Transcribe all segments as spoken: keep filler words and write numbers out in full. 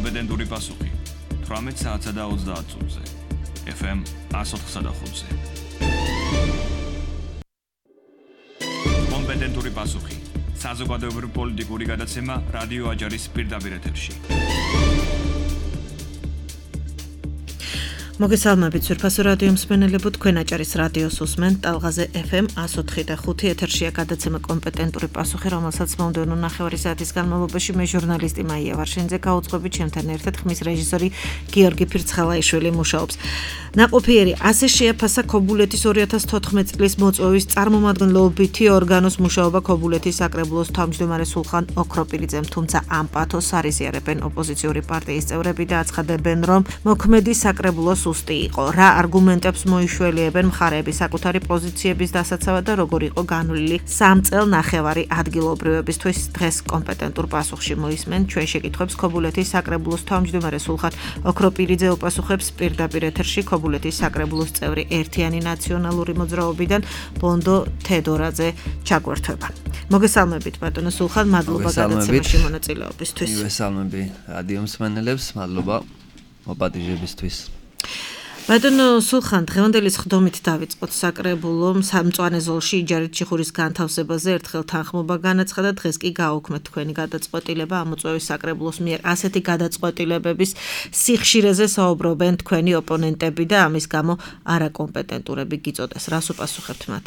კომპეტენტური პასუხი თვრამეტ საათსა და ოცდაათ წუთზე. ეფ ემ one oh four და ხუთზე. კომპეტენტური პასუხი. საზოგადოებრივი პოლიტიკური გადაცემა რადიო აჯარის პირდაპირ ეთერში. მოგესალმებით სურფასო რადიო მსმენელებო, თქვენ აჭარის რადიოს უსმენთ ტალღაზე ეფ ემ one oh four და ხუთი ეთერშია გადაცემა კომპეტენტური პასუხი, რომელსაც მომდევნო ნახევარი საათის განმავლობაში მე ჟურნალისტი მაია ვარშინძე გაუძღვებით, ჩემთან ერთად ხმის რეჟისორი გიორგი ფირცხალაიშვილი მუშაობს. ნაყოფიერი ასე შეაფასა ქობულეთის ორი ათას თოთხმეტ წლის მოწვევის წარმომადგენლობითი ორგანოს მუშაობა ქობულეთის საკრებულოს თავმჯდომარე სულხან ოქროპირიძემ, თუმცა ამ პათოსს არ იზიარებენ ოპოზიციური პარტიის წევრები და აცხადებენ, რომ მოქმედი საკრებულოს უსტი იყო. რა არგუმენტებს მოიშველიებენ მხარეები საკუთარი პოზიციების დასაცავად და როგორ იყო განვლილი სამ წელ ნახევარი ადგილობრივებისთვის, დღეს კომპეტენტურ პასუხში მოისმენ ჩვენ შეკითხვებს ქობულეთის საკრებულოს თავმჯდომარე სულხან ოქროპირიძე უპასუხებს პირდაპირ ეთერში ქობულეთის საკრებულოს წევრი ერთიანი ნაციონალური მოძრაობიდან ბონდო თედორაძე ჩაგვერთვება. მოგესალმებით ბატონო სულხან, მადლობა გადაცემაში მონაწილეობისთვის. მოგესალმები რადიო მსმენელებს, მადლობა მოპატიჟებისთვის. ბატონო სულხან, დღევანდელი სხდომით დავიწყოთ. საკრებულომ სამწვანე ზოლში იჯარით ჩიხურის განთავსებაზე ერთხელ თანხმობა განაცხადა, დღეს კი გააუქმეთ თქვენი გადაწყვეტილება. ამ მოწვევის საკრებულოს მიერ ასეთი გადაწყვეტილებების სიხშირეზე საუბრობენ თქვენი ოპონენტები და ამის გამო არაკომპეტენტურები გიწოდეს. რას უპასუხებთ მათ?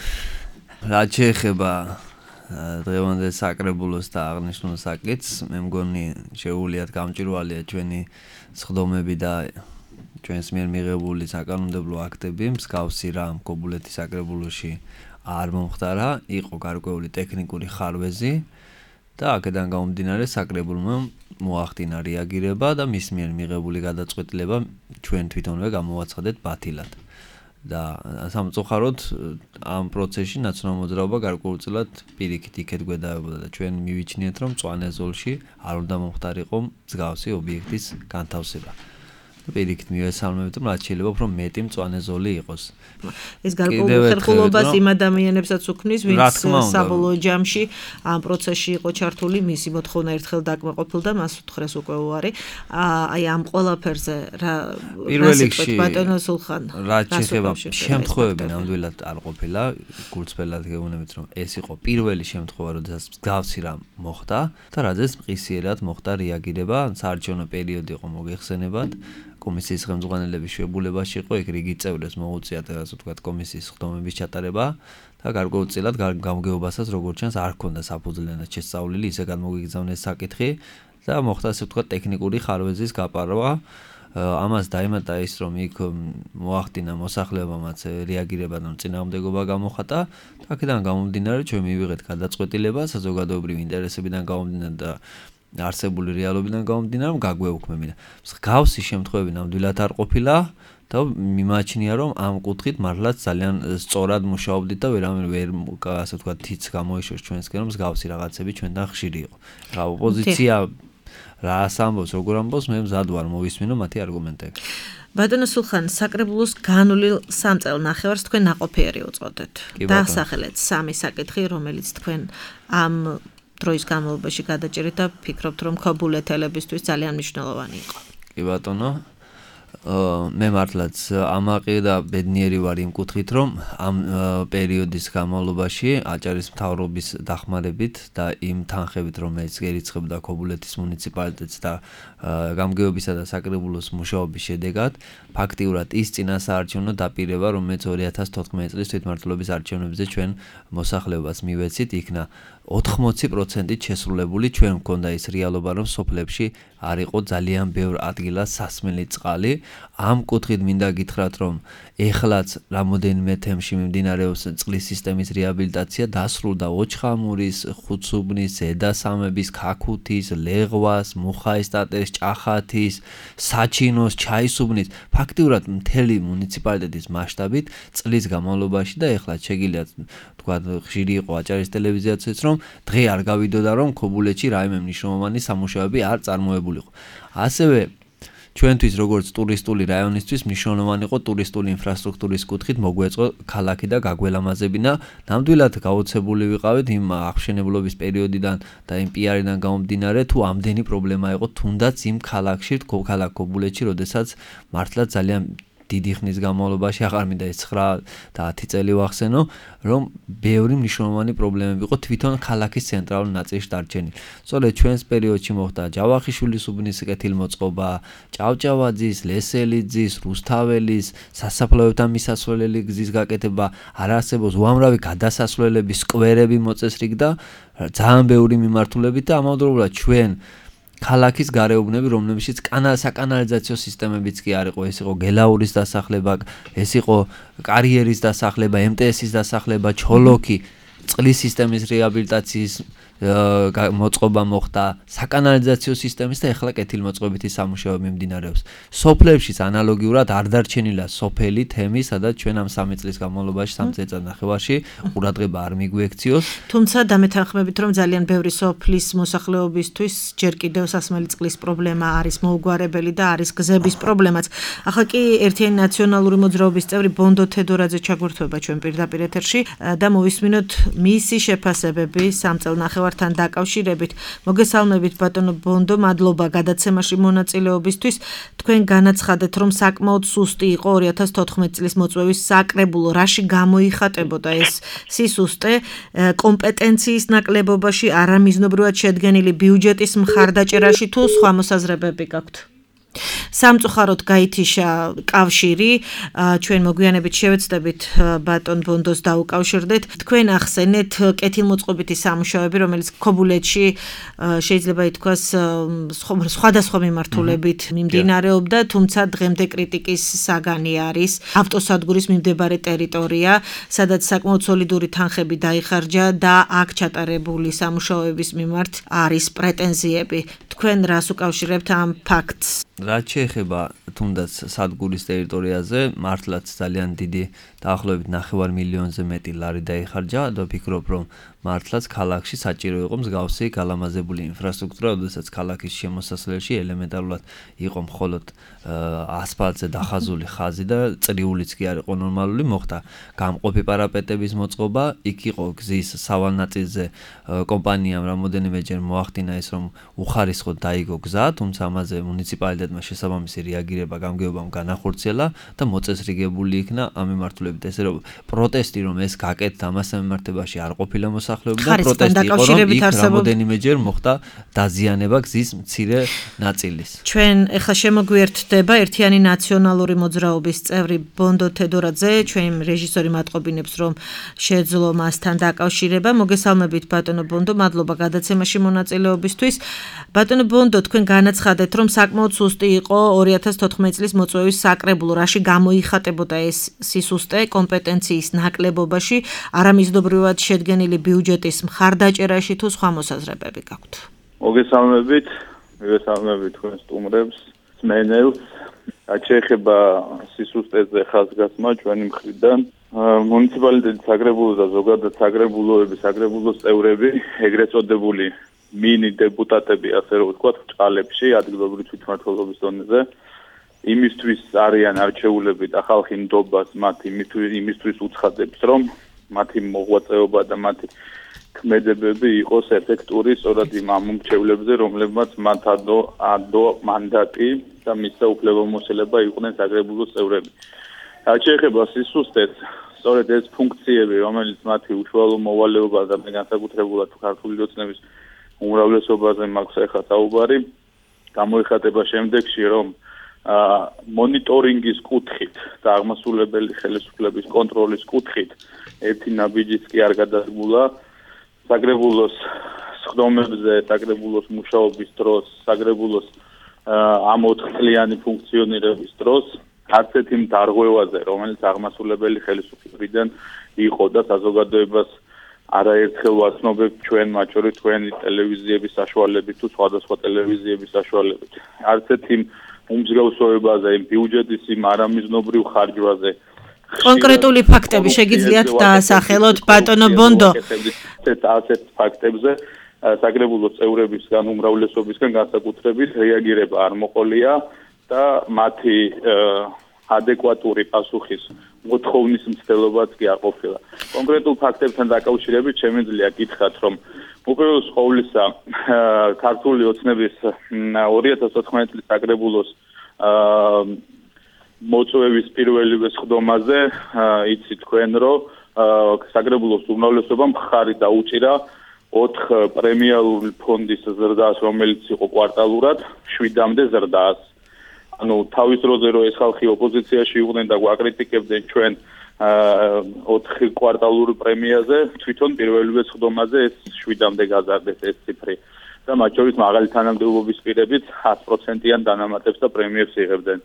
რაც შეეხება დღევანდელ საკრებულოს და აღნიშნულ საკითხს, მე მგონი შეუულიათ გამჭვირვალეა ჩვენი სხდომები და ჩვენს მიერ მიღებული საკანონმდებლო აქტები. მსგავსი რამ ქობულეთის საკრებულოში არ მომხდარა, იყო გარკვეული ტექნიკური ხარვეზი და აქედან გამომდინარე საკრებულმა მოახდინა რეაგირება და მის მიერ მიღებული გადაწყვეტილება ჩვენ თვითონვე გამოვაცხადეთ ბათილად. და სამწუხაროდ ამ პროცესში ნაციონალურ მოძრაობა გარკვეულწილად პირიქით იქეთ გვედავებოდა და ჩვენ მივიჩნიეთ, რომ მწვანე ზოლში არ უნდა მომხდარიყო მსგავსი ობიექტის განთავსება. პირიქით მივესალმებით, რომ რაც შეიძლება უფრო მეტი მწვანე ზოლი იყოს. ეს გარკვეულ ხერხულობას იმ ადამიანებსაც უქმნის, ვინც საბოლოო ჯამში ამ პროცესში იყო ჩართული, მისი მოთხოვნა ერთხელ დაკმაყოფილდა, მას უთხრეს უკვე უარი. აი ამ ყველაფერზე რა პირველში ბატონო სულხან, რაც შეეხება შემთხვევები ნამდვილად არ ყოფილა, გულწრფელად გეუბნებით, რომ ეს იყო პირველი შემთხვევა, როდესაც მსგავსი რამ მოხდა და რადგან მყისიერად მოხდა რეაგირება, საარჩევნო პერიოდი იყო მოგეხსენებათ. კომისიის ხელმძღვანელების შეებულებაში იყო, ეგ რიგი წევრებს მოუწიათ, ასე ვთქვათ, კომისიის სხდომების ჩატარება და გარკვეულწილად გამგეობასაც როგორც ჩანს არ ჰქონდა საფუძვლიანად შესწავლილი, ისე გამოგიგზავნეს საკითხი და მოხდა, ასე ვთქვათ, ტექნიკური ხარვეზის გაპარვა. ამას დაემატა ის, რომ იქ მოახდინა მოსახლეობამაც რეაგირება და წინააღმდეგობა გამოხატა და აქედან გამომდინარე ჩვენ მივიღეთ გადაწყვეტილება საზოგადოებრივი ინტერესებიდან გამომდინარე და არსებული რეალობიდან გამომდინარე, რომ გაგვეუქმებინა. მსგავსი შემთხვევები ნამდვილად არ ყოფილა და მიმაჩნია, რომ ამ კუთხით მართლაც ძალიან სწორად მუშაობდით და ვერავინ ვერ, ასე ვთქვათ, თიც გამოიშოს ჩვენსკენ, რომ მსგავსი რაღაცები ჩვენთან ხშირი იყო. რა ოპოზიცია რას ამბობს, როგორ ამბობს, მე მზად ვარ მოვისმინო მათი არგუმენტები. ბატონო სულხან, საკრებულოს განვლილ სამ წელ ნახევარს თქვენ ნაყოფიერი უწოდეთ. დაასახელეთ სამი საკითხი, რომელიც თქვენ ამ დროის განმავლობაში გადაჭერეთ და ფიქრობთ, რომ ქობულეთელებისთვის ძალიან მნიშვნელოვანი იყო. კი ბატონო, მე მართლაც ამაყი და ბედნიერი ვარ იმ კუთხით, რომ ამ პერიოდის განმავლობაში აჭარის მთავრობის დახმარებით და იმ თანხებით, რომელიც გერიცხებდა ქობულეთის მუნიციპალიტეტს და გამგეობისა და საკრებულოს მუშაობის შედეგად, ფაქტიურად ის წინასაარჩევნო დაპირება, რომელიც ორი ათას თოთხმეტ წლის თვითმმართველობის არჩევნებზე ჩვენ მოსახლეობას მივეცით, იქნა ოთხმოცი პროცენტით შესრულებული. ჩვენ მქონდა ის რეალობა, რომ სოფლებში არ იყო ძალიან ბევრ ადგილას სასმელი წყალი. ამ კუთხით მინდა გითხრათ, რომ ეხლაც რამოდენიმე თემში მიმდინარეობს წყლის სისტემის რეაბილიტაცია, დასრულდა ოჩხამურის, ხუცუბნის, ზედასამების, ქაქუთის, ლეღვას, მუხაისტატეს, ჭახათის, საჩინოს, ჩაისუბნის, ფაქტიურად მთელი მუნიციპალიტეტის მასშტაბით წლის განმავლობაში და ეხლა შეგიძლიათ თქვა ხშირი იყო აჭარის ტელევიზიაციც, რომ დღე არ გავიდოდა, რომ ქობულეთში რაიმე მნიშვნელოვანი სამუშაოები არ წარმოებულიყო. ასევე ჩვენთვის როგორც ტურისტული რაიონისთვის მნიშვნელოვანი იყო ტურისტული ინფრასტრუქტურის კუთხით მოგვეწყო ქალაქი და გაგველამაზებინა. ნამდვილად გაოცებული ვიყავით იმ აღშენებლობის პერიოდიდან და იმ პიარიდან გამომდინარე, თუ ამდენი პრობლემა იყო თუნდაც იმ ქალაქში, ქალაქ ქობულეთში, როდესაც მართლა ძალიან დიდი ხნის განმავლობაში აღარ მინდა ეს ცხრა და ათი წელი ვახსენო, რომ ბევრი მნიშვნელოვანი პრობლემები იყო თვითონ ქალაქის ცენტრალურ ნაწილში დარჩენილი. სწორედ ჩვენს პერიოდში მოხდა ჯავახიშვილის უბნის კეთილმოწყობა, ჭავჭავაძის, ლესელიძის, რუსთაველის, სასაფლაოებთან მისასვლელი გზის გაკეთება, არ არსებობს უამრავი გადასასვლელები, სკვერები მოწესრიგ და ძალიან ბევრი მიმართულებით და ამავდროულად ჩვენ ქალაქის გარეუბნები, რომლებშიც საკანალიზაციო სისტემებიც კი არ იყო, ეს იყო გელაურის დასახლება, ეს იყო კარიერის დასახლება, ემ ტე ესის დასახლება, ჩოლოქი, წყლის სისტემის რეაბილიტაციის მოწყობა მოხდა, საკანალიზაციო სისტემის და ეხლა კეთილმოწყობითი სამუშაოები მიმდინარეობს. სოფლებშიც ანალოგიურად არ დარჩენილა სოფელი თემი, სადაც ჩვენ ამ სამი წლის განმავლობაში სამი წელიწად ნახევარში ყურადღება არ მიგვექციოს. თუმცა დამეთანხმებით, რომ ძალიან ბევრი სოფლის მოსახლეობისთვის ჯერ კიდევ სასმელი წყლის პრობლემა არის მოუგვარებელი და არის გზების პრობლემაც. ახლა კი ერთიანი ნაციონალური მოძრაობის წევრი ბონდო თედორაძე ჩაგვერთვება ჩვენ პირდაპირ ეთერში და მოვისმინოთ მისი შეფასებები სამ წელნახევართან დაკავშირებით. მოგესალმებით ბატონო ბონდო, მადლობა გადაცემაში მონაწილეობისთვის. თქვენ განაცხადეთ, რომ საკმაოდ სუსტი იყო ორი ათას თოთხმეტი წლის მოწვევის საკრებულო, რაში გამოიხატებოდა ეს სისუსტე, კომპეტენციის ნაკლებობაში, არამიზნობრივად შედგენილი ბიუჯეტის მხარდაჭერაში თუ სხვა მოსაზრებები გაქვთ? სამწუხაროდ გაითიშა კავშირი, ჩვენ მოგვიანებით შევეცდებით ბატონ ბონდოს დაუკავშირდეთ. თქვენ ახსენეთ კეთილმოწყობითი სამუშაოები, რომელიც ქობულეთში შეიძლება ითქვას სხვადასხვა მიმართულებით მიმდინარეობდა, თუმცა დღემდე კრიტიკის საგანი არის ავტოსადგურის მიმდებარე ტერიტორია, სადაც საკმაოდ სოლიდური თანხები დაიხარჯა და აქ ჩატარებული სამუშაოების მიმართ არის პრეტენზიები. თქვენ რას უკავშირებთ ამ ფაქტს? რაც შეეხება თუნდაც სადგურის ტერიტორიაზე, მართლაც ძალიან დიდი დაახლოებით ნახევარ მილიონზე მეტი ლარი დაიხარჯა და ვფიქრობ, რომ მართლაც ქალაქში საჭირო იყო მსგავსი გალამაზებული ინფრასტრუქტურა, როდესაც ქალაქის შემოსასვლელში ელემენტარულად იყო მხოლოდ ასფალტზე დახაზული ხაზი და წრიულიც კი არ იყო ნორმალური, მოხდა გამყოფი პარაპეტების მოწყობა, იქ იყო გზის სავალ ნაწილზე კომპანიამ რამოდენიმეჯერ მოახდინა ეს, რომ უხარისხოდ დაიგო გზა, თუმცა ამაზე მუნიციპალიტეტმა შესაბამისი რეაგირება გამგეობამ განახორციელა და მოწესრიგებული იქნა ამ მიმართულებით. ესე რომ პროტესტი რომ ეს გაკეთდა ამას მიმართებაში არ ყოფილა მოსახლეობა და პროტესტი იყო რომ იქ რამოდენიმეჯერ მოხდა დაზიანება გზის მცირე ნაწილის. ჩვენ ეხლა შემოგვიერთდება ერთიანი ნაციონალური მოძრაობის წევრი ბონდო თედორაძე, ჩვენ რეჟისორი მატყობინებს რომ შეძლო მასთან დაკავშირება. მოგესალმებით ბატონო ბონდო, მადლობა გადაცემაში მონაწილეობისთვის. ბატონო ბონდო, თქვენ განაცხადეთ, რომ საკმაოდ სუსტი იყო ორი ათას თოთხმეტი წლის მოწვევის საკრებულო, რაში გამოიხატებოდა ეს სისუსტე კომპეტენციის ნაკლებობაში, არამიზნობრივად შედგენილი ბიუჯეტის მხარდაჭერაში თუ სხვა მოსაზრებები გაქვთ? მოგესალმებით, მოგესალმებით თქვენ სტუმრებს, მსმენელს. რაც შეეხება სისუსტეზე ხაზგასმა ჩვენი მხრიდან, მუნიციპალიტეტის საკრებულო და ზოგადად საკრებულოების, საკრებულოს წევრები, ეგრეთ წოდებული მინი დეპუტატები, ასე რომ ვთქვათ, ჭალებში, ადგილობრივი თვითმმართველობის დონეზე, იმისთვის არიან არჩეულები და ხალხი ნდობას მათ იმისთვის უცხადებს, რომ მათი მოღვაწეობა და მათი ქმედებები იყოს ეფექტური სწორად იმ ამომრჩევლებზე, რომლებმაც მათ ადო ადო მანდატი და მისცა უფლებამოსილება იყვნენ საკრებულოს წევრები. რაც შეეხება სისუსტეს, სწორედ ეს ფუნქციები, რომელიც მათი უშუალო მოვალეობა და განსაკუთრებულად ქართული ოცნების უმრავლესობაზე მაქვს ახლა საუბარი, გამოიხატება შემდეგში, რომ მონიტორინგის კუთხით და აღმასრულებელი ხელისუფლების კონტროლის კუთხით ერთი ნაბიჯიც კი არ გადადგმულა საკრებულოს სხდომებზე, საკრებულოს მუშაობის დროს, საკრებულოს ამ ოთხწლიანი ფუნქციონირების დროს, არც ერთი დარღვევაზე, რომელიც აღმასრულებელი ხელისუფლებიდან იყო და საზოგადოებას არაერთხელ ვაცნობებ ჩვენ, მათ შორის თქვენი ტელევიზიების საშუალებით თუ სხვადასხვა ტელევიზიების საშუალებით. არც ერთი უმსგავსოებაზე, იმ ბიუჯეტის იმ არამიზნობრივ ხარჯვაზე. კონკრეტული ფაქტები შეგიძლიათ დაასახელოთ ბატონო ბონდო? ასეთ ფაქტებზე საკრებულოს წევრებისგან, უმრავლესობისგან განსაკუთრებით რეაგირება არ მოყოლია და მათი ადეკვატური პასუხის მოთხოვნის მცდელობაც კი არ ყოფილა. კონკრეტულ ფაქტებთან დაკავშირებით შემიძლია გითხრათ, რომ უპირველეს ყოვლისა ქართული ოცნების ორი ათას ოთხმოცდაათი წლის საკრებულოს მოწვევის პირველივე სხდომაზე იცი თქვენ, რომ საკრებულოს უმრავლესობამ მხარი დაუჭირა ოთხ პრემიალური ფონდის ზრდას, რომელიც იყო კვარტალურად შვიდამდე ზრდას. ანუ თავის დროზე რომ ეს ხალხი ოპოზიციაში იყვნენ და გვაკრიტიკებდნენ ჩვენ ოთხ კვარტალურ პრემიაზე, თვითონ პირველივე სხდომაზე ეს შვიდამდე გაზარდეს ეს ციფრი. და მათ შორის მაღალი თანამდებობის პირებით ათი პროცენტიან დანამატებს და პრემიებს იღებდნენ.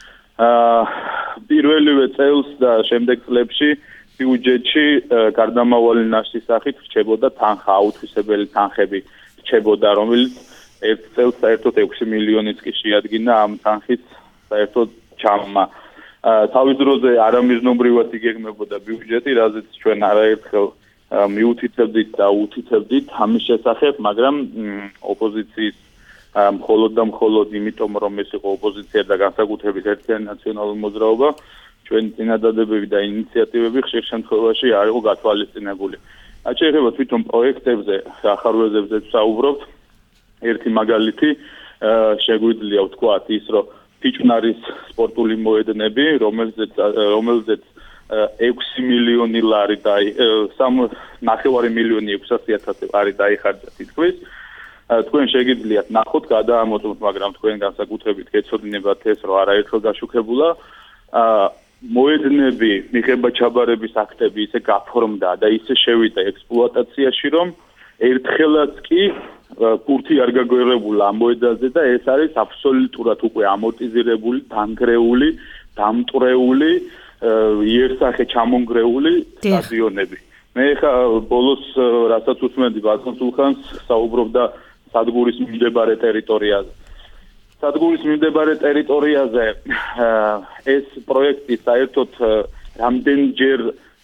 პირველივე წელს და შემდეგ წლებში ბიუჯეტში გარდამავალი ნაშთის სახით რჩებოდა თანხა, აუთვისებელი თანხები რჩებოდა, რომელიც ერთ წელს საერთოდ ექვსი მილიონიც კი შეადგინა ამ თანხის საერთოდ ჩამმა. თავის დროზე არამიზნობრივად იგეგმებოდა ბიუჯეტი, რაზეც ჩვენ არაერთხელ მიუთითებდით და უთითებდით ამის შესახებ, მაგრამ ოპოზიციის მხოლოდ და მხოლოდ იმიტომ, რომ ეს იყო ოპოზიცია და განსაკუთრებით ერთიანი ნაციონალური მოძრაობა, ჩვენი წინადადებები და ინიციატივები ხშირ შემთხვევაში არ იყო გათვალისწინებული. რაც შეეხება თვითონ პროექტებზე, ახარვეზებზე ვსაუბრობთ, ერთი მაგალითი შეგვიძლია ვთქვათ ის, რომ ფიჭვნარის სპორტული მოედნები, რომელზეც რომელზეც ექვსი მილიონი ლარი და ნახევარი მილიონი ექვსასი ათასი ლარი დაიხარჯა თითქმის. თქვენ შეგიძლიათ ნახოთ, გადაამოწმოთ, მაგრამ თქვენ განსაკუთრებით გეცოდინებათ ეს, რომ არაერთხელ გაშუქებულა. მოედნები, მიღება ჩაბარების აქტები ისე გაფორმდა და ისე შევიდა ექსპლუატაციაში, რომ ერთხელაც კი ბურთი არ გაგვერებულა ამ მოედანზე და ეს არის აბსოლუტურად უკვე ამორტიზირებული, დანგრეული, დამტვრეული, იერსახე ჩამონგრეული სტადიონები. მე ხა ბოლოს რასაც უსმენდი ბატონ სულხანს, საუბრობდა სადგურის მიმდებარე ტერიტორიაზე. სადგურის მიმდებარე ტერიტორიაზე ეს პროექტი საერთოდ რამდენჯერ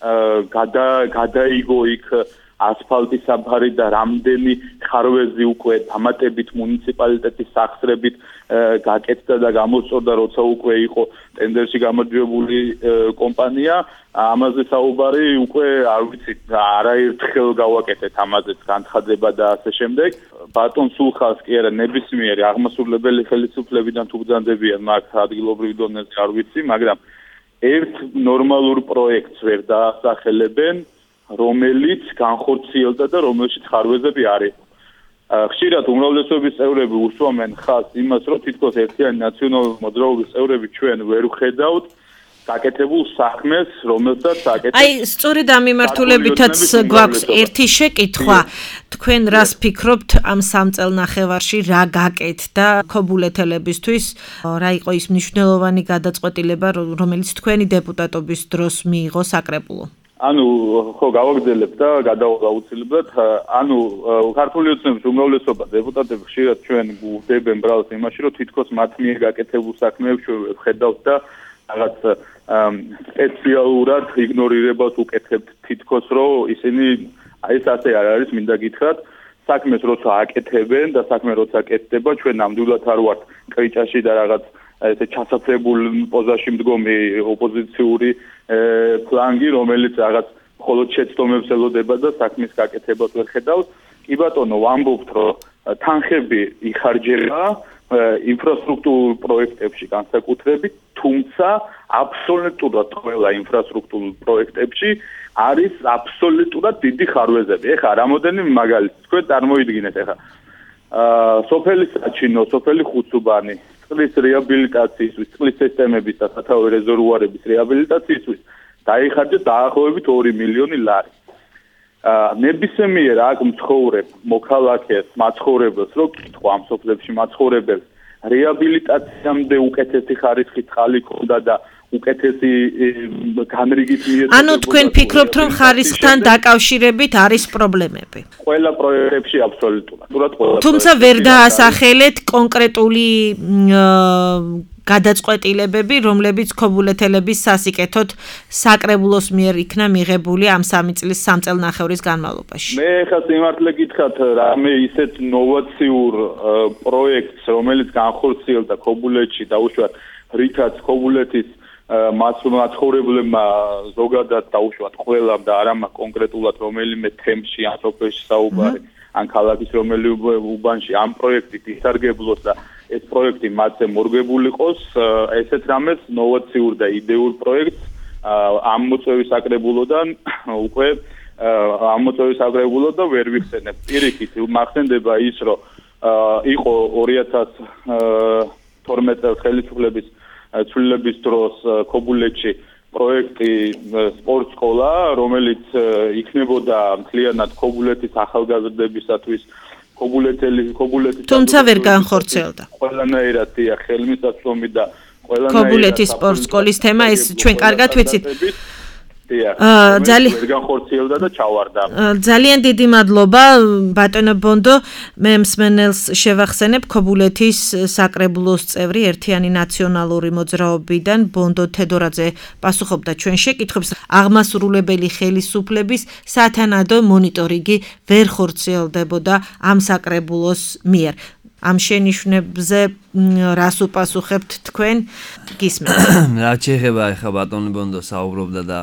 გადაიგო იქ ასფალტის საფარი და რამდენი ხარვეზი უკვე დამატებით მუნიციპალიტეტის სახსრებით გაკეთდა და გამოსწორდა, როცა უკვე იყო ტენდერში გამარჯვებული კომპანია. ამაზე საუბარი უკვე არ ვიცი, არაერთხელ გავაკეთეთ ამაზეც განცხადება და ასე შემდეგ. ბატონ სულხანს კი არა, ნებისმიერი აღმასრულებელი ხელისუფლებიდან თუ ბრძანდებიან მაგ ადგილობრივ დონეზე არ ვიცი, მაგრამ ერთ ნორმალურ პროექტს ვერ დაასახელებენ, რომელიც განხორციელდა და რომელშიც ხარვეზები არის. ხშირად უმრავლესობის წევრები უსვამენ ხაზს იმას, რომ თითქოს ერთიანი ნაციონალური მოძრაობის წევრები ჩვენ ვერ ვხედავთ გაკეთებულ საქმეს, რომელსაც აკეთებს. აი, სწორედ ამ მიმართულებითაც გვაქვს ერთი შეკითხვა. თქვენ რას ფიქრობთ ამ სამ წელნახევარში რა გაკეთდა ქობულეთელებისთვის? რა იყო ის მნიშვნელოვანი გადაწყვეტილება, რომელიც თქვენი დეპუტატობის დროს მიიღო საკრებულო? ანუ ხო გავაგრძელებ და გადავალ აუცილებლად. ანუ ქართული ოცნების უმრავლესობა დეპუტატები ხშირად ჩვენ გვხვდებენ ბრალს იმაში, რომ თითქოს მათ მიერ გაკეთებულ საქმეებს ჩვენ ვხედავთ და რაღაც სპეციალურად იგნორირებას უკეთებთ თითქოს, რომ ისინი ეს ასე არ არის, მინდა გითხრათ, საქმეს როცა აკეთებენ და საქმე როცა კეთდება, ჩვენ ნამდვილად არ ვართ კრიჭაში და რაღაც ესე ჩასაფრებულ პოზაში მდგომი ოპოზიციური ფლანგი, რომელიც რაღაც მხოლოდ შეცდომებს ელოდება და საქმის გაკეთებას ვერ ხედავს. კი ბატონო, ვამბობთ, რომ თანხები იხარჯება ინფრასტრუქტურულ პროექტებში განსაკუთრებით, თუმცა აბსოლუტურად ყველა ინფრასტრუქტურულ პროექტებში არის აბსოლუტურად დიდი ხარვეზები. ეხლა რამოდენი მაგალითი თქვენ წარმოიდგინეთ ეხლა სოფელი საჩინო, სოფელი ხუცუბანი, წყლის რეაბილიტაციისთვის, წყლის სისტემების და სათავე რეზერვუარების რეაბილიტაციისთვის დაიხარჯა დაახლოებით ორი მილიონი ლარი. ნებისმიერ აქ მცხოვრებ მოქალაქეს, მაცხოვრებელს რო კითხვა ამ სოფლებში მაცხოვრებელს რეაბილიტაციამდე უკეთესი ხარისხის წყალი ქონდა და უკეთესი განრიგით მიეწოდებოდა. ანუ თქვენ ფიქრობთ, რომ ხარისხთან დაკავშირებით არის პრობლემები? ყველა პროექტებში აბსოლუტურად. თუმცა ვერ დაასახელეთ კონკრეტული გადაწყვეტილებები, რომლებიც ქობულეთელების სასიკეთოდ საკრებულოს მიერ იქნა მიღებული ამ სამი წლის სამ წელნახევრის განმავლობაში. მე ხა სიმართლე გითხრათ, რამე ისეთ ნოვაციურ პროექტს, რომელიც განხორციელდა ქობულეთში, დაუშვათ რითაც ქობულეთის მაცხოვრებლებმა ზოგადად დაუშვათ ყველამ და არა კონკრეტულად რომელიმე თემში ან სოფელში საუბარი, ან ქალაქის რომელიმე უბანში ამ პროექტით ისარგებლოს და ეს პროექტი მათზე მორგებული იყოს, ესეთ რამეს ნოვაციურ და იდეურ პროექტს ამ მოწვევის საკრებულოდან უკვე ამ მოწვევის საკრებულოდან ვერ ვიხსენებ. პირიქით მახსენდება ის, რომ იყო ორი ათას თორმეტ წელს ხელისუფლების ცვლილების დროს ქობულეთში პროექტი სპორტ სკოლა, რომელიც იქნებოდა მთლიანად ქობულეთის ახალგაზრდებისათვის ქობულეთელი ქობულეთის თუმცა ვერ განხორციელდა. ყველანაირად დიახ, ხელმისაწვდომი და ყველანაირად ქობულეთის სპორტ სკოლის თემა ეს ჩვენ კარგად ვიცით. ძალიან ვერ განხორციელდა და ჩავარდა. ძალიან დიდი მადლობა ბატონო ბონდო, მე მსმენელს შევახსენებ ქობულეთის საკრებულოს წევრი ერთიანი ნაციონალური მოძრაობიდან ბონდო თედორაძე პასუხობდა ჩვენ შეკითხვებს. აღმასრულებელი ხელისუფლების სათანადო მონიტორინგი ვერ ხორციელდებოდა ამ საკრებულოს მიერ. ამ შენიშვნებზე რას უპასუხებთ თქვენ? გისმენთ. რაც შეეხება ახლა ბატონო ბონდო საუბრობდა და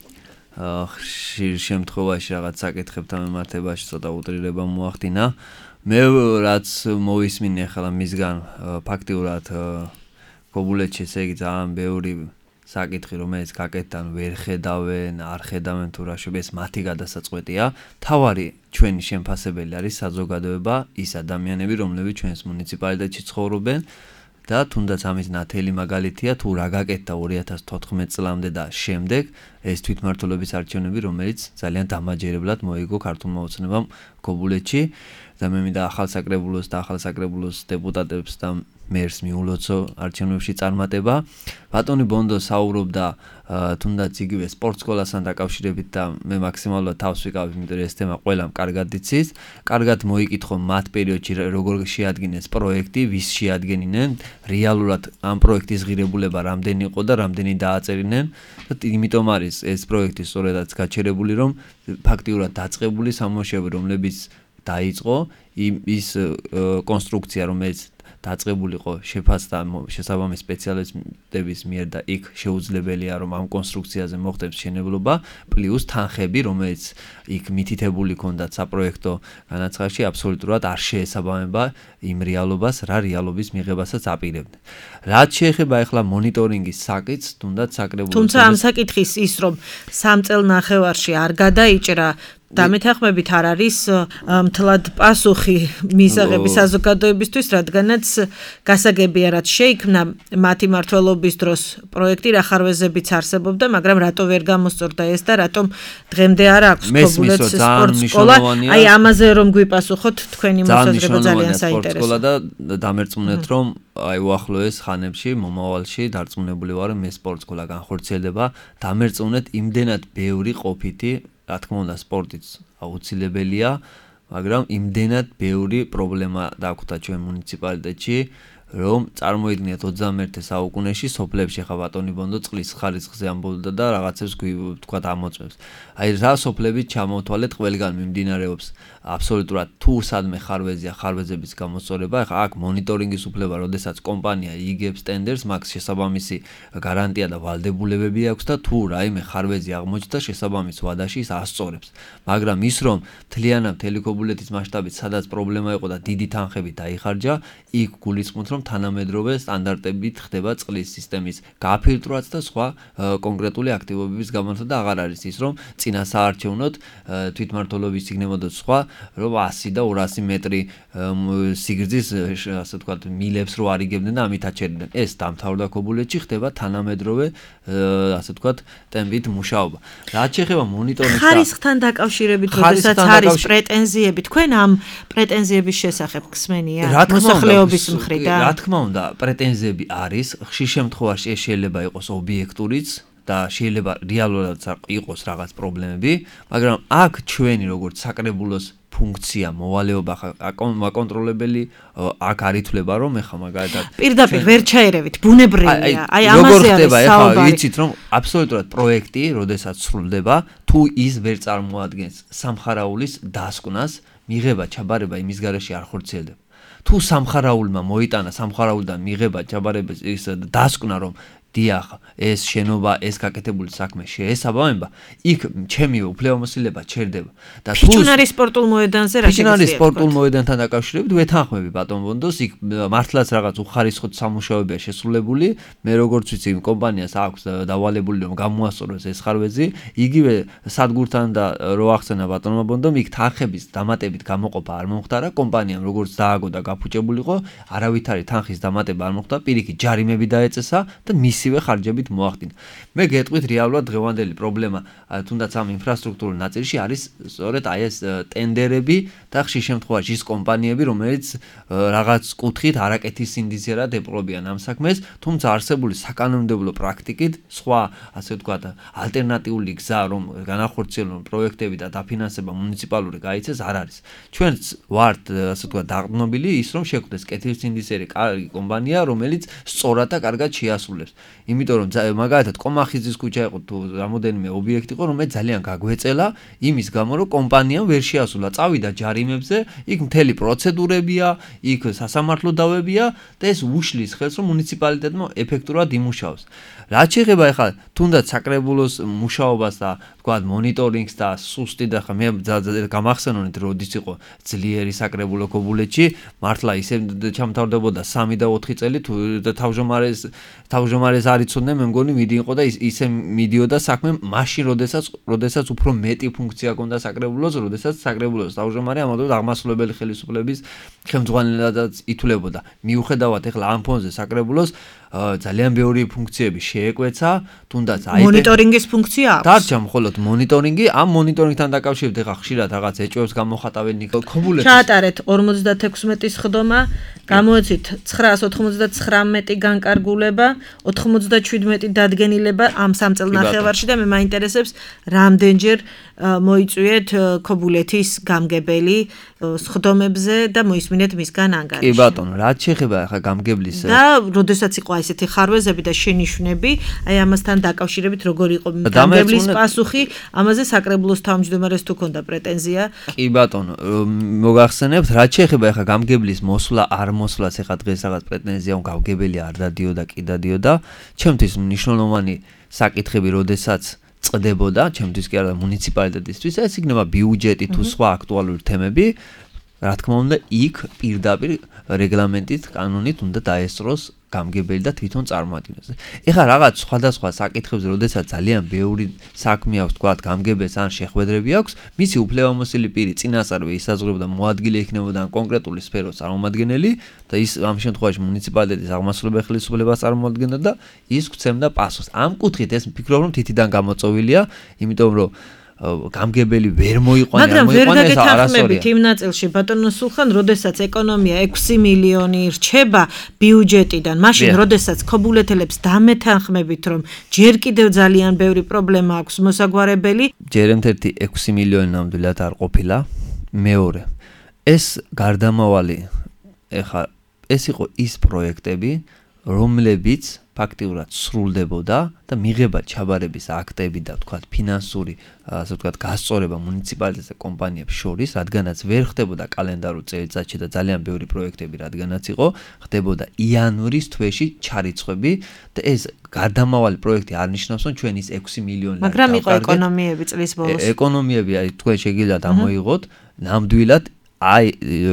ხშირ შემთხვევაში რაღაც საკითხებთან მიმართებაში ცოტა უტრირება მოახდინა. მე რაც მოვისმინე ახლა მისგან ფაქტიურად ქობულეთში ესე იგი ძალიან ბევრი საკითხი რომელიც გაკეთდა ვერ ხედავენ, არ ხედავენ თუ რა შეიძლება ეს მათი გადასაწყვეტია. თავარი ჩვენი შემფასებელი არის საზოგადოება, ის ადამიანები, რომლებიც ჩვენს მუნიციპალიტეტში ცხოვრობენ. და თუნდაც ამის ნათელი მაგალითია თუ რა გაკეთდა ორი ათას თოთხმეტ წლამდე და შემდეგ ეს თვითმმართველობის არჩევნები, რომელიც ძალიან დამაჯერებლად მოიგო ქართულმა ოცნებამ ქობულეთში და მე მინდა ახალ საკრებულოს და ახალ საკრებულოს დეპუტატებს და მერს მიულოცო არჩევნებში წარმატება. ბატონი ბონდო საუბრობდა თუნდაც იგივე სპორტ სკოლასთან დაკავშირებით და მე მაქსიმალურად თავს ვიკავებ, იმიტომ რომ ეს თემა ყველამ კარგად იცის. კარგად მოიკითხო მათ პერიოდში როგორ შეადგინეს პროექტი, ვის შეადგენდნენ, რეალურად ამ პროექტის ღირებულება რამდენი იყო და რამდენი დააწერინენ და იმიტომ არის ეს პროექტი სწორედაც გაჩერებული, რომ ფაქტიურად დაწყებული სამუშაოები, რომლებიც დაიწყო, ის კონსტრუქცია, რომელიც დაწყებულიყო შეფასდა შესაბამის სპეციალისტების მიერ და იქ შეუძლებელია რომ ამ კონსტრუქციაზე მოხდეს მშენებლობა პლუს თანხები რომელიც იქ მითითებული ჰქონდათ საპროექტო განაცხადში აბსოლუტურად არ შეესაბამება იმ რეალობას რა რეალობის მიღებასაც აპირებდნენ. რაც შეეხება ახლა მონიტორინგის საკითხს, თუნდაც საკრებულოს თუმცა ამ საკითხის ის რომ სამ წელნახევარში არ გადაიჭრა დამეთანხმებით არ არის მთლად პასუხი მისაღები საზოგადოებისთვის, რადგანაც გასაგებია რაც შეიქმნა მათი მმართველობის დროს პროექტი რა ხარვეზებიც არსებობდა, მაგრამ რატო ვერ გამოსწორდა ეს და რატომ დღემდე არ აქვს ქობულეთს სპორტ სკოლა? აი ამაზე რომ გვიპასუხოთ, თქვენი მოსაზრება ძალიან საინტერესოა. სკოლა და დამერწმუნეთ რომ აი უახლოეს ხანებში მომავალში დარწმუნებული ვარ მე სპორტ სკოლა განხორციელდება, დამერწმუნეთ იმდენად ბევრი ყოფითი რა თქმა უნდა სპორტიც აუცილებელია, მაგრამ იმდენად ბევრი პრობლემა დაგვხვდა ჩვენ მუნიციპალიტეტში, რომ წარმოიდგინეთ ოცდამეერთე საუკუნეში სოფლებში ხა ბატონი ბონდო წყლის ხარისხზე ამბობდა და რაღაცებს თქვა ამოწმებს. აი რა სოფლებით ჩამოთვალეთ ყველგან მიმდინარეობს აბსოლუტურად თუ სადმე ხარვეზია ხარვეზების გამოსწორება, ხა აქ მონიტორინგის უფლება, როდესაც კომპანია იგებს ტენდერს, მაგ შესაბამისი გარანტია და ვალდებულებები აქვს და თუ რაიმე ხარვეზი აღმოჩნდა შესაბამის ვადაში ის ასწორებს. მაგრამ ის რომ მთლიანად მთელი ქობულეთის მასშტაბით სადაც პრობლემა იყო და დიდი თანხები დაიხარჯა, იქ გულისხმობთ რომ თანამედროვე სტანდარტებით ხდება წყლის სისტემის გაფილტრვაც და სხვა კონკრეტული აქტივობების გამართვა და აღარ არის ის რომ წინა საარჩევნოდ თვითმმართველობის იქნებოდა სხვა რომ ასი და ორასი მეტრი სიგრძის ასე ვთქვათ მილებს რო არიგებდნენ და ამით აჩერდნენ. ეს დამთავრდა ქობულეთში, ხდება თანამედროვე ასე ვთქვათ ტემპით მუშაობა. რაც შეეხება მონიტორინგს და ხარისხთან დაკავშირებით, როდესაც არის პრეტენზიები, თქვენ ამ პრეტენზიების შესახებ გსმენია მოსახლეობის მხრიდან? რა თქმა უნდა, პრეტენზიები არის, ხშირ შემთხვევაში ეს შეიძლება იყოს ობიექტურიც და შეიძლება რეალურად იყოს რაღაც პრობლემები, მაგრამ აქ ჩვენი როგორც საკრებულოს ფუნქცია, მოვალეობა აკონტროლებელი აქ არ ითვლება, რომ ეხა მაგალითად პირდაპირ ვერ ჩაერევით, ბუნებრივია. აი ამაზე არის საუბარი. ეხა ვიცით, რომ აბსოლუტურად პროექტი, როდესაც სრულდება, თუ ის ვერ წარმოადგენს სამხარაულის დასკვნას, მიღება ჩაბარება იმის გარეშე არ ხორციელდება. თუ სამხარაულმა მოიტანა სამხარაულიდან მიღება ჩაბარების ის დასკვნა, რომ დიახ, ეს შენობა, ეს გაკეთებული საქმე შეესაბამება, იქ ჩემი უფლებამოსილება ჩერდება. და თუ ფიჭუნარის სპორტულ მოედანზე რა შეგიძლია? ფიჭუნარის სპორტულ მოედანთან დაკავშირებით ვეთანხმები ბატონ ბონდოს, იქ მართლაც რაღაც უხარისხო სამუშაოებია შესრულებული, მე როგორც ვიცი, კომპანიას აქვს დავალებული რომ გამოასწოროს ეს ხარვეზი, იგივე სადგურთან და რო ახსენა ბატონმა ბონდომ, იქ თანხების დამატებით გამოყოფა არ მომხდარა, კომპანიამ როგორც დააგო და გაფუჭებულიყო, არავითარი თანხის დამატება არ მოხდა, პირიქით ჯარიმები დაეწესა და მის ისივე ხარჯებით მოახდინა. მე გეტყვით რეალურად დღევანდელი პრობლემა, თუნდაც ამ ინფრასტრუქტურულ ნაწილში არის სწორედ აი ეს ტენდერები და ხშირ შემთხვევაში ის კომპანიები, რომელიც რაღაც კუთხით არაკეთის ინდიციერად ეპყრობიან ამ საქმეს, თუმცა არსებული საკანონმდებლო პრაქტიკით სხვა, ასე ვთქვათ, ალტერნატიული გზა, რომ განახორციელონ პროექტები და დაფინანსება მუნიციპალური გაიცეს, არ არის. ჩვენც ვართ, ასე ვთქვათ, დაყრდნობილი ის, რომ შეგვდეს კეთის ინდიციერი კარგი კომპანია, რომელიც სწორად და კარგად შეასრულებს. იმიტომ რომ მაგალითად კომახიძის ქუჩა იყო თუ რამოდენიმე ობიექტი იყო, რომელიც ძალიან გაგვეწელა იმის გამო, რომ კომპანიამ ვერ შეასრულა, წავიდა ჯარიმებზე, იქ მთელი პროცედურებია, იქ სასამართლო დავებია და ეს უშლის ხელს, რომ მუნიციპალიტეტმა ეფექტურად იმუშაოს. რაც შეეხება ახლა თუნდაც საკრებულოს მუშაობას და თქვა მონიტორინგს და სუსტი და ხა მე გამახსენონით როდის იყო ძლიერი საკრებულო ქობულეთში, მართლა ისე ჩამთავრდებოდა სამი და ოთხი წელი თუ თავმჯდომარეს თავმჯდომარეს არ იცოდნენ, მე მგონი მიდიიყო და ისე მიდიოდა საქმე მაშინ, როდესაც როდესაც უფრო მეტი ფუნქცია ჰქონდა საკრებულოს, როდესაც საკრებულოს თავმჯდომარე ამავდროულად აღმასრულებელი ხელისუფლების ხელმძღვანელადაც ითვლებოდა. მიუხედავად ახლა ამ ფონზე საკრებულოს ძალიან ბევრი ფუნქციები შეეკვეცა, თუნდაც აი მონიტორინგის ფუნქცია აქვს. დარჩა მხოლოდ მონიტორინგი, ამ მონიტორინგთან დაკავშირებით ახლა ხშირად რაღაც ეჭვებს გამოხატავენ ქობულეთს. ჩაატარეთ ორმოცდათექვსმეტის ხდომა, გამოეცით ცხრაას ოცდაათი განკარგულება, ოთხმოცდაშვიდმეტი დადგენილება ამ სამ წელნახევარში და მე მაინტერესებს რამდენჯერ მოიწვიეთ ქობულეთის გამგებელი სხდომებზე და მოისმინეთ მისგან ანგარიში. კი ბატონო, რაც შეეხება ახლა გამგებლის და როდესაც იყო ესეთი ხარვეზები და შენიშვნები, აი ამასთან დაკავშირებით როგორ იყო გამგებლის პასუხი, ამაზე საკრებულოს თავმჯდომარეს თუ ქონდა პრეტენზია? კი ბატონო, მოგახსენებთ, რაც შეეხება ახლა გამგებლის მოსვლა არ მოსვლას, ახლა დღეს რაღაც პრეტენზია გამგებელი არ დადიოდა, კი დადიოდა. ჩემთვის მნიშვნელოვანი საკითხები, როდესაც წდებოდა, ჩემთვის კი არა მუნიციპალიტეტისთვის, ეს იქნება ბიუჯეტი თუ სხვა აქტუალური თემები, რა თქმა უნდა, იქ პირდაპირ რეგლამენტით, კანონით უნდა დაესწროს გამგებელი და თვითონ წარმოადგენს. ეხლა რაღაც სხვადასხვა საკითხებზე, როდესაც ძალიან ბევრი საქმე აქვს, თქვათ, გამგებელს ან შეხვედრები აქვს, მისი უფლებამოსილი პირი წინასწარვე ისაზღვრებოდა მოადგილე იქნებოდა კონკრეტული სფეროს წარმომადგენელი და ის ამ შემთხვევაში მუნიციპალიტეტის აღმასრულებელი ხელისუფლებას წარმოადგენდა და ის გვცემდა პასუხს. ამ კუთხით ეს ვფიქრობ, რომ თითიდან გამოწვევილია, იმიტომ რომ გამგებელი ვერ მოიყვანა, მაგრამ ვერ გაგეთანხმებით იმ ნაწილში ბატონო სულხან, როდესაც ეკონომია ექვსი მილიონი რჩება ბიუჯეტიდან, მაშინ როდესაც ქობულეთელებს დამეთანხმებით, რომ ჯერ კიდევ ძალიან ბევრი პრობლემა აქვს მოსაგვარებელი, ჯერ ერთ-ერთი ექვსი მილიონი ნამდვილად არ ყოფილა, მეორე ეს გარდამავალი ეხა ეს იყო ის პროექტები, რომლებიც ფაქტიურად სრულდებოდა და მიღება ჩაბარების აქტები და თქვათ ფინანსური, ასე ვთქვათ, გასწორება მუნიციპალიტეტს და კომპანიებს შორის, რადგანაც ვერ ხდებოდა კალენდარულ წელიწადში და ძალიან ბევრი პროექტები რადგანაც იყო, ხდებოდა იანვრის თვეში ჩარიცხვები და ეს გარდამავალი პროექტი არ ნიშნავს, რომ ჩვენ ის ექვსი მილიონი მაგრამ იყო ეკონომიები წლის ბოლოს. ეკონომიები აი თქვენ შეგიძლიათ ამოიღოთ, ნამდვილად აი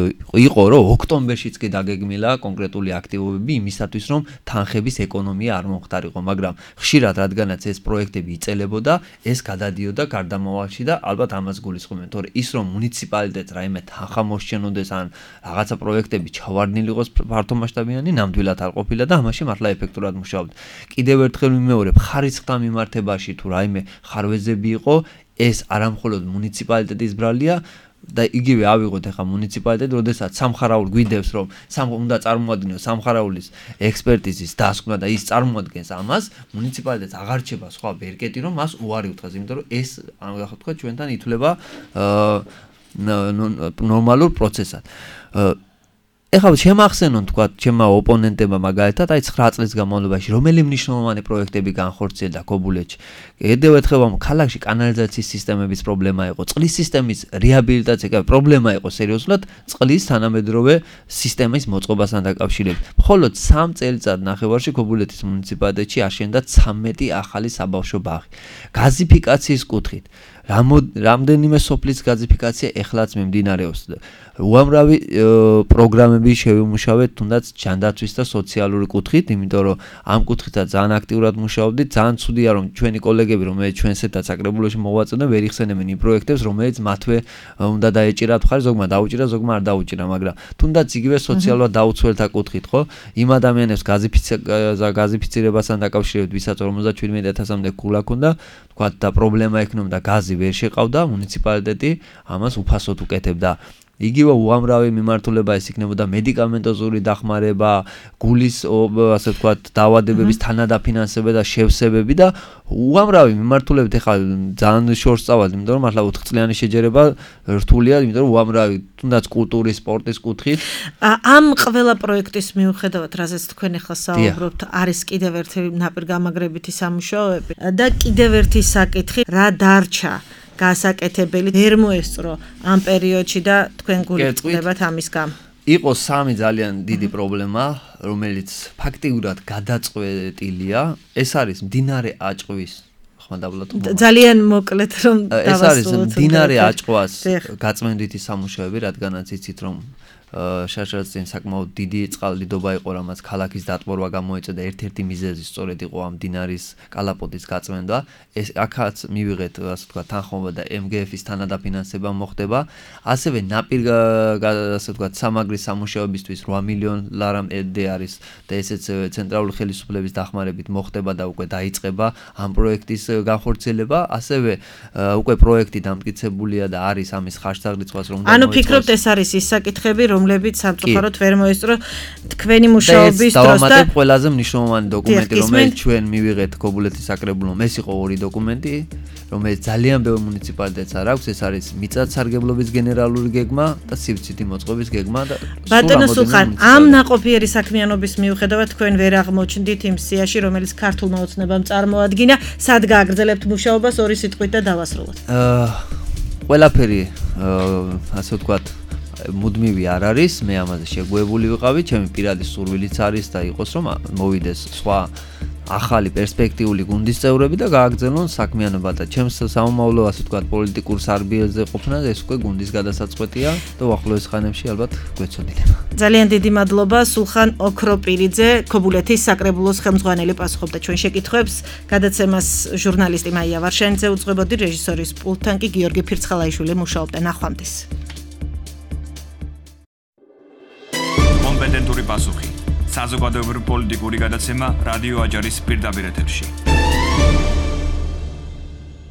იყო რომ ოქტომბერშიც კი დაგეგმილა კონკრეტული აქტივობები იმისათვის რომ თანხების ეკონომია არ მომხდარიყო, მაგრამ ხშირად რადგანაც ეს პროექტები იწელებოდა, ეს გადადიოდა გარდამავალში და ალბათ ამას გულისხმობენ, თორე ის რომ მუნიციპალიტეტს რაიმე თანხა მოსჩენოდეს ან რაღაცა პროექტები ჩავარდნილი იყოს ფართომასშტაბიანი, ნამდვილად არ ყოფილა და ამაში მართლა ეფექტურად მუშაობდა. კიდევ ერთხელ ვიმეორებ, ხარისხთან მიმართებაში თუ რაიმე ხარვეზები იყო, ეს არამხოლოდ მუნიციპალიტეტის ბრალია, და იგივე ავიღოთ ახლა მუნიციპალიტეტი, როდესაც სამხარაული გვიდევს, რომ სამ უნდა წარმოადგინოს სამხარაულის ექსპერტიზის დასკვნა და ის წარმოადგენს ამას, მუნიციპალიტეტს აღარ რჩება სხვა ბერკეტი, რომ მას უარი უთხრას, იმიტომ რომ ეს ახლა თქვა ჩვენთან ითვლება ნორმალურ პროცესად. ეხლა შემახსენონ თქვა ჩემმა ოპონენტებმა მაგალითად აი ცხრა წლის განმავლობაში რომელი მნიშვნელოვანი პროექტები განხორციელდა ქობულეთში. კიდევ ერთხელ ქალაქში კანალიზაციის სისტემების პრობლემა იყო, წყლის სისტემის რეაბილიტაცია პრობლემა იყო სერიოზულად, წყლის თანამედროვე სისტემის მოწყობასთან დაკავშირებით. მხოლოდ სამ წელიწად ნახევარში ქობულეთის მუნიციპალიტეტში აშენდა ცამეტი ახალი საბავშვო ბაღი. გაზიფიკაციის კუთხით რამდენიმე სოფლის გაზიფიკაცია ეხლაც მიმდინარეობს. უამრავი პროგრამები შევიმუშავეთ თუნდაც ჯანდაცვის და სოციალური კუთხით, იმიტომ რომ ამ კუთხითაც ძალიან აქტიურად მუშაობდით. ძალიან ცუდია რომ ჩვენი კოლეგები, რომელიც ჩვენსეთაც საკრებულოში მოღვაწეობენ, ვერ იხსენებენ იმ პროექტებს, რომელიც მათვე უნდა დაეჭირათ მხარი, ზოგმა დაუჭირა, ზოგმა არ დაუჭირა, მაგრამ თუნდაც იგივე სოციალურად დაუცველთა კუთხით, ხო? იმ ადამიანებს გაზიფიცირებასთან დაკავშირებით, ვისაც ორმოცდაშვიდმეტი ათასამდე ქულა ჰქონდა, თქვა და პრობლემა ექნებოდა, გაზი ვერ შეყავდა, მუნიციპალიტეტი ამას უფასოდ უკეთებდა. იგივე უამრავი მიმართულება ეს იქნებოდა მედიკამენტოზური დახმარება, გულის ასე ვთქვათ, დაავადებების თანადაფინანსება და შევსებები და უამრავი მიმართულებით ეხლა ძალიან შორს წავალ, იმიტომ რომ მართლა ოთხ წლიანი შეჯერება რთულია, იმიტომ რომ უამრავი თუნდაც კულტურის, სპორტის კუთხით. ამ ყველა პროექტის მიუხედავად, რაზეც თქვენ ეხლა საუბრობთ, არის კიდევ ერთი ნაპირგამაგრებითი სამუშაოები და კიდევ ერთი საკითხი, რა დარჩა გასაკეთებელი ვერ მოესწრო ამ პერიოდში და თქვენ გულისხმობთ ამის გამო. იყო სამი ძალიან დიდი პრობლემა, რომელიც ფაქტიურად გადაწყვეტილია. ეს არის მდინარე აჭყვის ხმადაბლად. ძალიან მოკლედ რომ დავასრულოთ. ეს არის მდინარე აჭყვას გაწმენდითი სამუშაოები, რადგანაც იცით რომ შარშარაცին საკმაოდ დიდი წყალდიდობა იყო, რამაც ქალაქის დატბორვა გამოეწოდა. ერთ-ერთი მიზეზი სწორედ იყო ამ მდინარის კალაპოტის გაწმენდა. ეს აქაც მივიღეთ, ასე ვთქვათ, თანხმობა და ემ გე ეფ-ის თანადაფინანსება მოხდება. ასევე ნაპირ ასე ვთქვათ, სამაგრის სამუშაოებისთვის რვა მილიონი ლარამდე არის და ესეც ცენტრალური ხელისუფლების დახმარებით მოხდება და უკვე დაიწყება ამ პროექტის განხორციელება. ასევე უკვე პროექტი დამტკიცებულია და არის ამის ხარჯთაღრიცხვას რომ ანუ ფიქრობთ ეს არის ის საკითხები რომლებიც სამწუხაროდ ვერ მოესწრო თქვენი მუშაობის დროს და დავამატებ ყველაზე მნიშვნელოვანი დოკუმენტი, რომელიც ჩვენ მივიღეთ ქობულეთის საკრებულომ, ეს იყო ორი დოკუმენტი, რომელიც ძალიან ბევრ მუნიციპალიტეტს არ აქვს, ეს არის მიწათსარგებლობის გენერალური გეგმა და სივრცითი მოწყობის გეგმა და ბატონო სულხან, ამ ნაყოფიერი საქმიანობის მიუხედავად თქვენ ვერ აღმოჩნდით იმ სიაში, რომელიც ქართულმა ოცნებამ წარმოადგინა, სად გააგრძელებთ მუშაობას ორი სიტყვით და დავასრულოთ. აა ყველაფერი ასე ვთქვათ მუდმივი არ არის, მე ამაზე შეგუებული ვიყავი, ჩემი პირადი სურვილიც არის და იყოს რომ მოვიდეს სხვა ახალი პერსპექტიული გუნდის წევრები და გააგრძელონ საქმიანობა და ჩემს სამომავლო ასე ვთქვათ პოლიტიკურ სარბიელზე ყოფნა ეს უკვე გუნდის გადასაწყვეტია და უახლოეს ხანებში ალბათ გვეცოდინება. ძალიან დიდი მადლობა სულხან ოქროპირიძე, ქობულეთის საკრებულოს ხელმძღვანელი პასუხობდა ჩვენ შეკითხვებს. გადაცემას ჟურნალისტი მაია ვარშენიძე უძღვებოდი, რეჟისორის პულტთან კი გიორგი ფირცხალაიშვილი მუშაობდა. ნახვამდის. კომპეტენტური პასუხი. საზოგადოებრივი პოლიტიკური გადაცემა რადიო აჯარის პირდაპირ ეთერში.